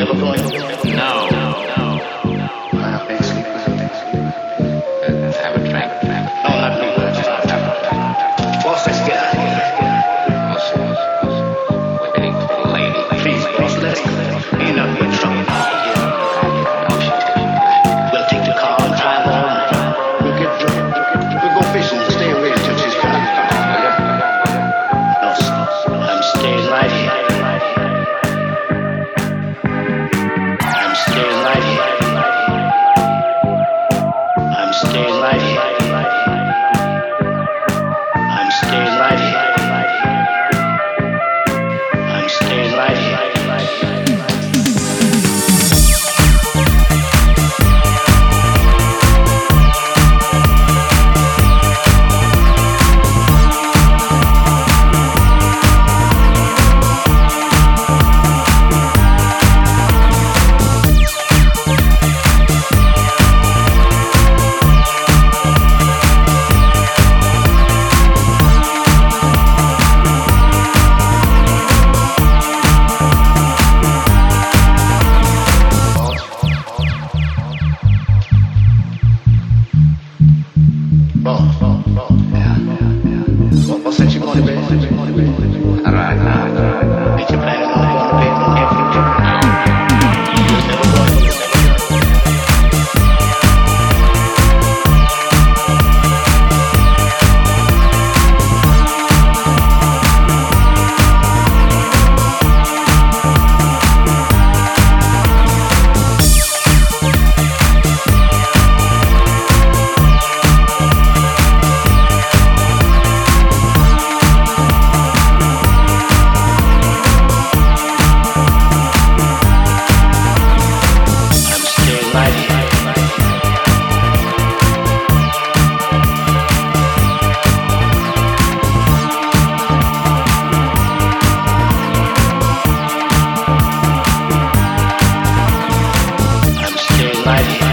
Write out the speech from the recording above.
never falling? No. I can't sleep. Have a drink. No, not me. Boss, let's get out of here. Waiting for the lady. Please, boss, let's go. You're not in trouble. We'll take the car and drive home. We'll get drunk. We'll go fishing and stay away until she's coming. No, sir. I'm staying right here. I'm staying right here. I'm staying right here. I'm staying right here. I'm staying right here. What sense you want to be? All right. Ain't you planning on going to bed in the near future? You was never going to right here. I'm staying right here.